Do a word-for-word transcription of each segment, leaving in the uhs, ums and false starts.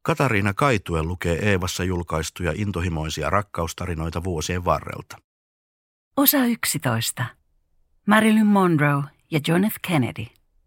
Katariina Kaitue lukee Eevassa julkaistuja intohimoisia rakkaustarinoita vuosien varrelta. Osa yksitoista. Marilyn Monroe ja John F. Kennedy.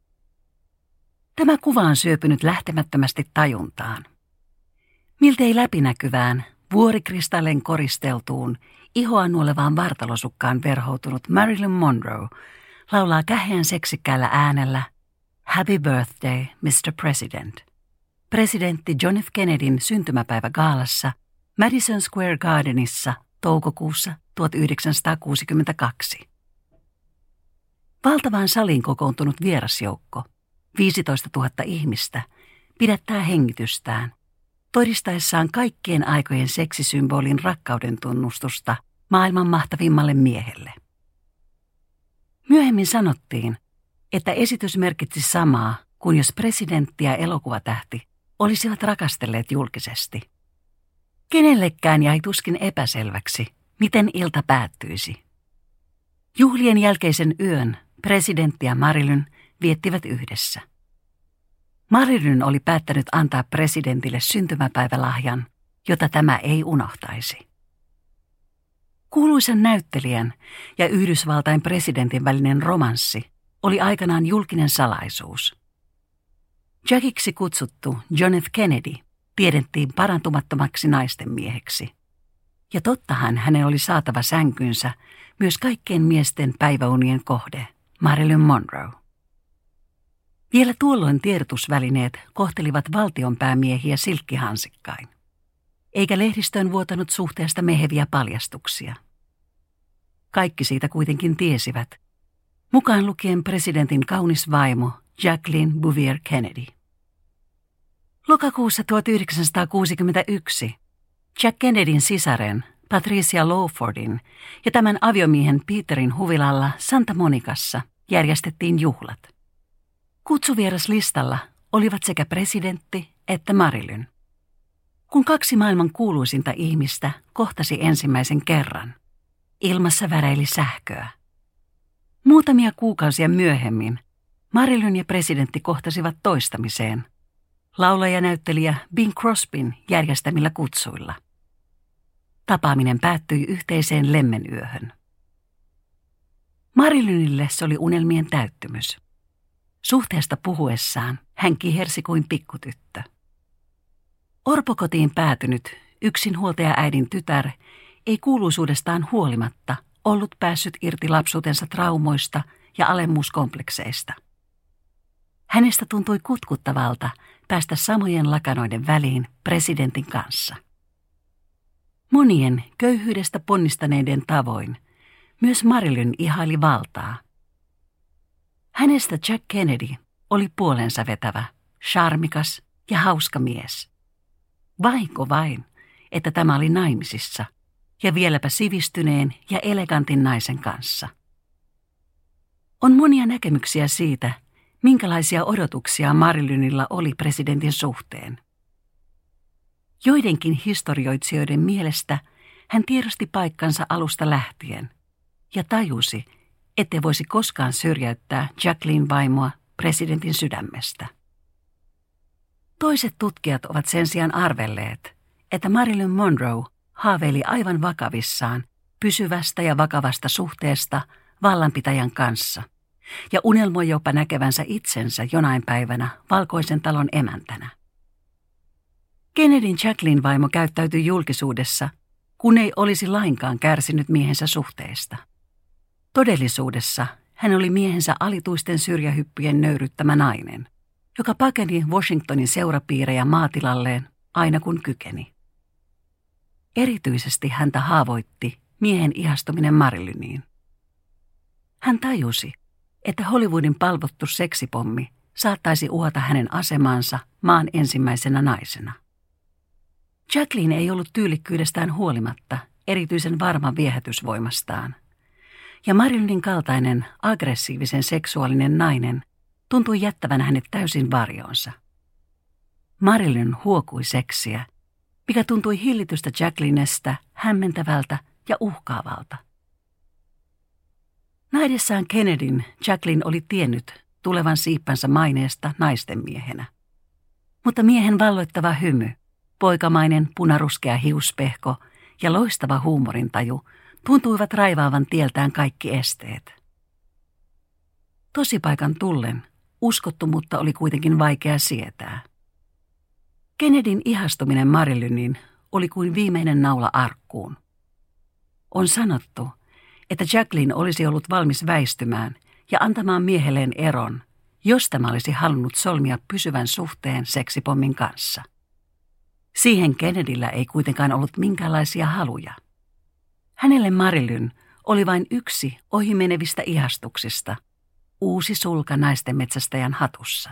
Tämä kuva on syöpynyt lähtemättömästi tajuntaan. Miltei läpinäkyvään, vuorikristalleen koristeltuun, ihoa nuolevaan vartalosukkaan verhoutunut Marilyn Monroe laulaa käheän seksikkäällä äänellä Happy birthday, mister President. Presidentti John F. Kennedyn syntymäpäivägaalassa Madison Square Gardenissa toukokuussa tuhatyhdeksänsataakuusikymmentäkaksi. Valtavaan saliin kokoontunut vierasjoukko, viisitoistatuhatta ihmistä, pidättää hengitystään, todistaessaan kaikkien aikojen seksisymbolin rakkauden tunnustusta maailman mahtavimmalle miehelle. Myöhemmin sanottiin, että esitys merkitsi samaa kuin jos presidentti ja elokuvatähti olisivat rakastelleet julkisesti. Kenellekään jäi tuskin epäselväksi, miten ilta päättyisi. Juhlien jälkeisen yön presidentti ja Marilyn viettivät yhdessä. Marilyn oli päättänyt antaa presidentille syntymäpäivälahjan, jota tämä ei unohtaisi. Kuuluisan näyttelijän ja Yhdysvaltain presidentin välinen romanssi oli aikanaan julkinen salaisuus. Jackiksi kutsuttu John F. Kennedy tiedettiin parantumattomaksi naisten mieheksi. Ja tottahan hänen oli saatava sänkynsä myös kaikkien miesten päiväunien kohde, Marilyn Monroe. Vielä tuolloin tiedotusvälineet kohtelivat valtionpäämiehiä silkkihansikkain, eikä lehdistöön vuotanut suhteesta meheviä paljastuksia. Kaikki siitä kuitenkin tiesivät, mukaan lukien presidentin kaunis vaimo Jacqueline Bouvier Kennedy. Lokakuussa tuhatyhdeksänsataakuusikymmentäyksi Jack Kennedyn sisaren Patricia Lawfordin ja tämän aviomiehen Peterin huvilalla Santa Monicassa järjestettiin juhlat. Kutsuvieраslistalla olivat sekä presidentti että Marilyn. Kun kaksi maailman kuuluisinta ihmistä kohtasi ensimmäisen kerran, ilmassa väreili sähköä. Muutamia kuukausia myöhemmin Marilyn ja presidentti kohtasivat toistamiseen laulajanäyttelijä Bing Crosbyn järjestämillä kutsuilla. Tapaaminen päättyi yhteiseen lemmenyöhön. Marilynille se oli unelmien täyttymys. Suhteesta puhuessaan hän kihersi kuin pikkutyttö. Orpokotiin päätynyt yksinhuoltajaäidin tytär ei kuuluisuudestaan huolimatta ollut päässyt irti lapsuutensa traumoista ja alemmuuskomplekseista. Hänestä tuntui kutkuttavalta päästä samojen lakanoiden väliin presidentin kanssa. Monien köyhyydestä ponnistaneiden tavoin myös Marilyn ihaili valtaa. Hänestä Jack Kennedy oli puolensa vetävä, charmikas ja hauska mies. Vahinko vain, että tämä oli naimisissa ja vieläpä sivistyneen ja elegantin naisen kanssa. On monia näkemyksiä siitä, minkälaisia odotuksia Marilynilla oli presidentin suhteen. Joidenkin historioitsijoiden mielestä hän tiedosti paikkansa alusta lähtien ja tajusi, ettei voisi koskaan syrjäyttää Jacqueline vaimoa presidentin sydämestä. Toiset tutkijat ovat sen sijaan arvelleet, että Marilyn Monroe haaveili aivan vakavissaan pysyvästä ja vakavasta suhteesta vallanpitäjän kanssa ja unelmoi jopa näkevänsä itsensä jonain päivänä Valkoisen talon emäntänä. Kennedyn Jacqueline vaimo käyttäytyi julkisuudessa, kun ei olisi lainkaan kärsinyt miehensä suhteesta. Todellisuudessa hän oli miehensä alituisten syrjähyppyjen nöyryttämä nainen, joka pakeni Washingtonin seurapiirejä maatilalleen aina kun kykeni. Erityisesti häntä haavoitti miehen ihastuminen Marilyniin. Hän tajusi, että Hollywoodin palvottu seksipommi saattaisi uhata hänen asemaansa maan ensimmäisenä naisena. Jacqueline ei ollut tyylikkyydestään huolimatta erityisen varma viehätysvoimastaan, ja Marilynin kaltainen aggressiivisen seksuaalinen nainen tuntui jättävän hänet täysin varjoonsa. Marilyn huokui seksiä, mikä tuntui hillitystä Jacquelinestä hämmentävältä ja uhkaavalta. Naidessaan Kennedyn Jacqueline oli tiennyt tulevan siippänsä maineesta naisten miehenä. Mutta miehen valloittava hymy Poikamainen punaruskea hiuspehko ja loistava huumorintaju tuntuivat raivaavan tieltään kaikki esteet. Tosipaikan tullen uskottomuutta oli kuitenkin vaikea sietää. Kennedyn ihastuminen Marilyniin oli kuin viimeinen naula arkkuun. On sanottu, että Jacqueline olisi ollut valmis väistymään ja antamaan miehelleen eron, jos tämä olisi halunnut solmia pysyvän suhteen seksipommin kanssa. Siihen Kennedyllä ei kuitenkaan ollut minkäänlaisia haluja. Hänelle Marilyn oli vain yksi ohimenevistä ihastuksista, uusi sulka naisten metsästäjän hatussa.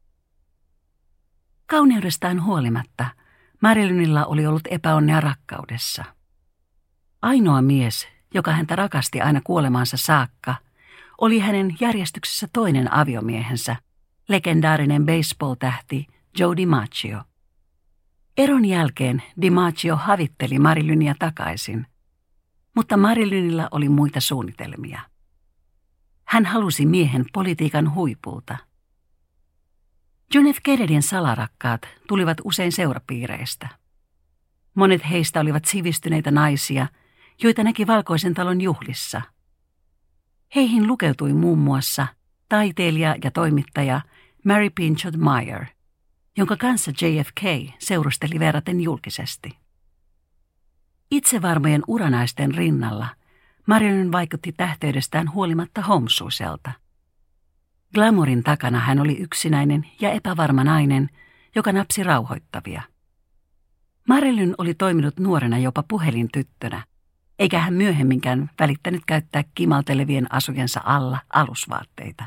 Kauneudestaan huolimatta Marilynilla oli ollut epäonnea rakkaudessa. Ainoa mies, joka häntä rakasti aina kuolemaansa saakka, oli hänen järjestyksessä toinen aviomiehensä, legendaarinen baseball-tähti Joe DiMaggio. Eron jälkeen DiMaggio havitteli Marilynia takaisin, mutta Marilynillä oli muita suunnitelmia. Hän halusi miehen politiikan huipulta. John F. Kennedyn salarakkaat tulivat usein seurapiireistä. Monet heistä olivat sivistyneitä naisia, joita näki Valkoisen talon juhlissa. Heihin lukeutui muun muassa taiteilija ja toimittaja Mary Pinchot Meyer, jonka kanssa J F K seurusteli verraten julkisesti. Itsevarmojen uranaisten rinnalla Marilyn vaikutti tähteydestään huolimatta homsuiselta. Glamourin takana hän oli yksinäinen ja epävarma nainen, joka napsi rauhoittavia. Marilyn oli toiminut nuorena jopa puhelintyttönä, eikä hän myöhemminkään välittänyt käyttää kimaltelevien asujensa alla alusvaatteita.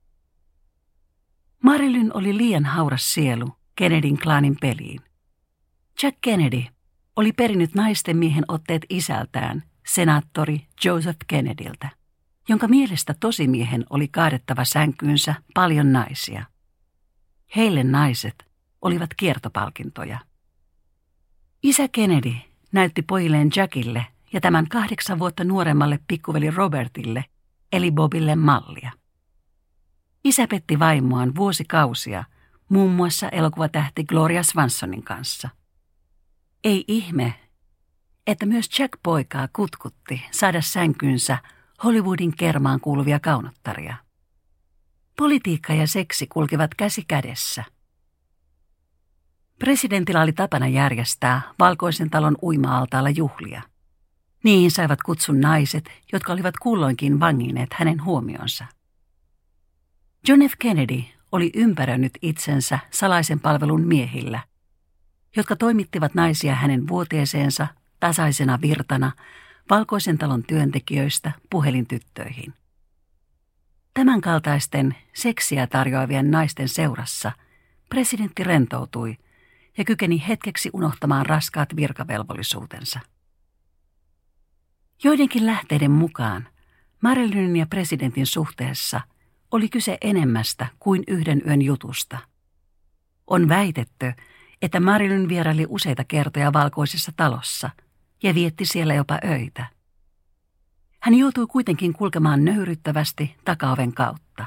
Marilyn oli liian hauras sielu Kennedyn klaanin peliin. Jack Kennedy oli perinnyt naisten miehen otteet isältään, senaattori Joseph Kennedyltä, jonka mielestä tosimiehen oli kaadettava sänkyynsä paljon naisia. Heille naiset olivat kiertopalkintoja. Isä Kennedy näytti pojilleen Jackille ja tämän kahdeksan vuotta nuoremmalle pikkuveli Robertille, eli Bobille, mallia. Isä petti vaimoaan vuosikausia, muun muassa elokuvatähti Gloria Swansonin kanssa. Ei ihme, että myös Jack poikaa kutkutti saada sänkynsä Hollywoodin kermaan kuuluvia kaunottaria. Politiikka ja seksi kulkivat käsi kädessä. Presidentillä oli tapana järjestää Valkoisen talon uima-altaalla juhlia. Niihin saivat kutsun naiset, jotka olivat kulloinkin vangineet hänen huomionsa. John F. Kennedy oli ympäröinyt itsensä salaisen palvelun miehillä, jotka toimittivat naisia hänen vuoteeseensa tasaisena virtana Valkoisen talon työntekijöistä puhelintyttöihin. Tämänkaltaisten seksiä tarjoavien naisten seurassa presidentti rentoutui ja kykeni hetkeksi unohtamaan raskaat virkavelvollisuutensa. Joidenkin lähteiden mukaan Marilynin ja presidentin suhteessa oli kyse enemmästä kuin yhden yön jutusta. On väitetty, että Marilyn vieraili useita kertoja Valkoisessa talossa ja vietti siellä jopa öitä. Hän joutui kuitenkin kulkemaan nöyryttävästi takaoven kautta.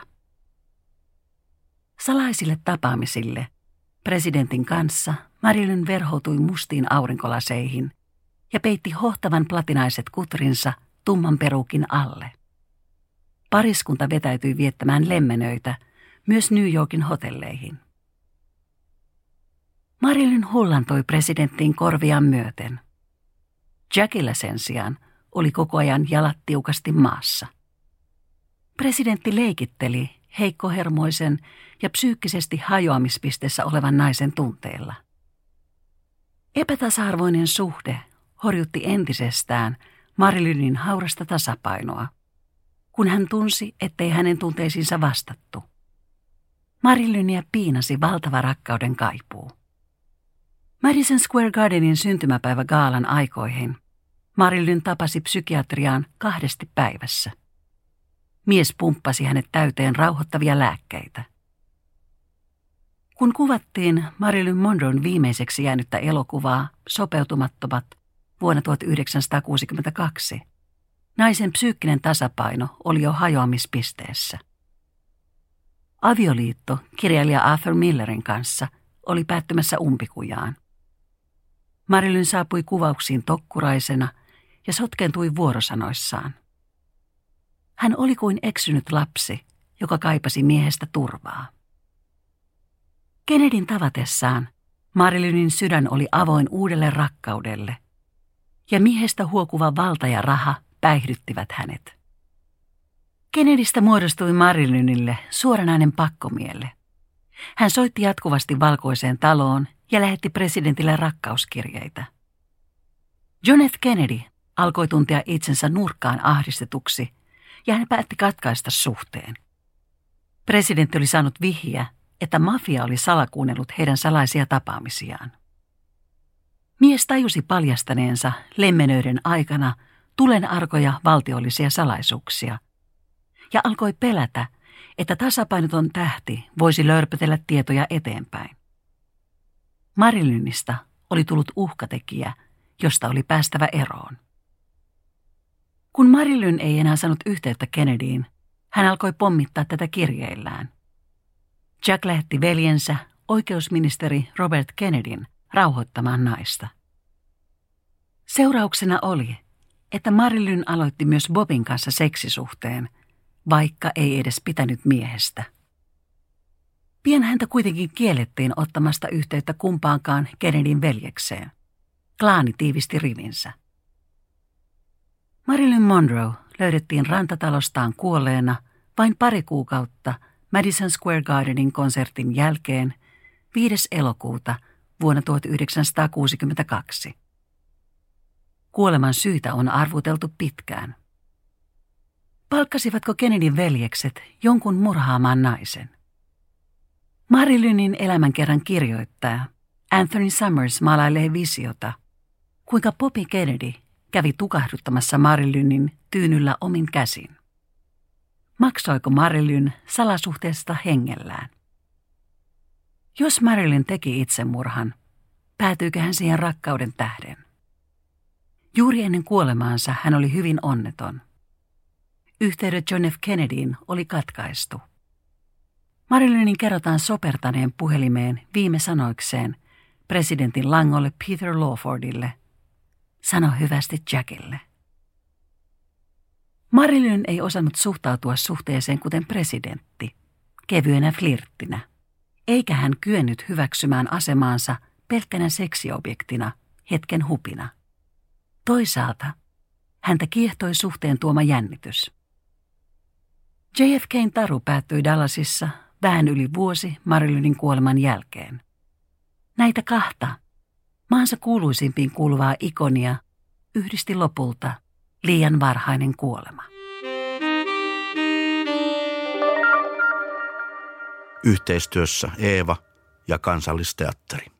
Salaisille tapaamisille presidentin kanssa Marilyn verhoutui mustiin aurinkolaseihin ja peitti hohtavan platinaiset kutrinsa tumman perukin alle. Pariskunta vetäytyi viettämään lemmenöitä myös New Yorkin hotelleihin. Marilyn hullantoi presidenttiin korviaan myöten. Jackilla sen sijaan oli koko ajan jalat tiukasti maassa. Presidentti leikitteli heikkohermoisen ja psyykkisesti hajoamispisteessä olevan naisen tunteella. Epätasa-arvoinen suhde horjutti entisestään Marilynin haurasta tasapainoa, kun hän tunsi, ettei hänen tunteisiinsa vastattu. Marilynia piinasi valtava rakkauden kaipuu. Madison Square Gardenin syntymäpäivägaalan aikoihin Marilyn tapasi psykiatriaan kahdesti päivässä. Mies pumppasi hänet täyteen rauhoittavia lääkkeitä. Kun kuvattiin Marilyn Monroen viimeiseksi jäänyttä elokuvaa Sopeutumattomat vuonna tuhatyhdeksänsataakuusikymmentäkaksi, naisen psyykkinen tasapaino oli jo hajoamispisteessä. Avioliitto kirjailija Arthur Millerin kanssa oli päättymässä umpikujaan. Marilyn saapui kuvauksiin tokkuraisena ja sotkentui vuorosanoissaan. Hän oli kuin eksynyt lapsi, joka kaipasi miehestä turvaa. Kennedyn tavatessaan Marilynin sydän oli avoin uudelle rakkaudelle, ja miehestä huokuva valta ja raha päihdyttivät hänet. Kennedystä muodostui Marilynille suoranainen pakkomielle. Hän soitti jatkuvasti Valkoiseen taloon ja lähetti presidentille rakkauskirjeitä. John F. Kennedy alkoi tuntea itsensä nurkkaan ahdistetuksi, ja hän päätti katkaista suhteen. Presidentti oli saanut vihjeä, että mafia oli salakuunnellut heidän salaisia tapaamisiaan. Mies tajusi paljastaneensa lemmenöiden aikana tulenarkoja valtiollisia salaisuuksia ja alkoi pelätä, että tasapainoton tähti voisi lörpötellä tietoja eteenpäin. Marilynistä oli tullut uhkatekijä, josta oli päästävä eroon. Kun Marilyn ei enää saanut yhteyttä Kennedyin, hän alkoi pommittaa tätä kirjeillään. Jack lähetti veljensä, oikeusministeri Robert Kennedyn, rauhoittamaan naista. Seurauksena oli, että Marilyn aloitti myös Bobin kanssa seksisuhteen, vaikka ei edes pitänyt miehestä. Pian häntä kuitenkin kiellettiin ottamasta yhteyttä kumpaankaan Kennedyn veljekseen. Klaani tiivisti rivinsä. Marilyn Monroe löydettiin rantatalostaan kuolleena vain pari kuukautta Madison Square Gardenin konsertin jälkeen viides elokuuta vuonna tuhatyhdeksänsataakuusikymmentäkaksi. Kuoleman syytä on arvuteltu pitkään. Palkkasivatko Kennedyn veljekset jonkun murhaamaan naisen? Marilynin elämänkerran kirjoittaja Anthony Summers maalailee visiota, kuinka Bobby Kennedy kävi tukahduttamassa Marilynin tyynyllä omin käsin. Maksoiko Marilyn salasuhteesta hengellään? Jos Marilyn teki itsemurhan, päätyykö hän siihen rakkauden tähden? Juuri ennen kuolemaansa hän oli hyvin onneton. Yhteydet John F. Kennedyin oli katkaistu. Marilynin kerrotaan sopertaneen puhelimeen viime sanoikseen presidentin langolle Peter Lawfordille: "Sano hyvästi Jackille." Marilyn ei osannut suhtautua suhteeseen kuten presidentti, kevyenä flirttinä, eikä hän kyennyt hyväksymään asemaansa pelkkänä seksiobjektina, hetken hupina. Toisaalta häntä kiehtoi suhteen tuoma jännitys. J F K:n taru päättyi Dallasissa vähän yli vuosi Marilynin kuoleman jälkeen. Näitä kahta, maansa kuuluisimpiin kuuluvaa ikonia, yhdisti lopulta liian varhainen kuolema. Yhteistyössä Eeva ja Kansallisteatteri.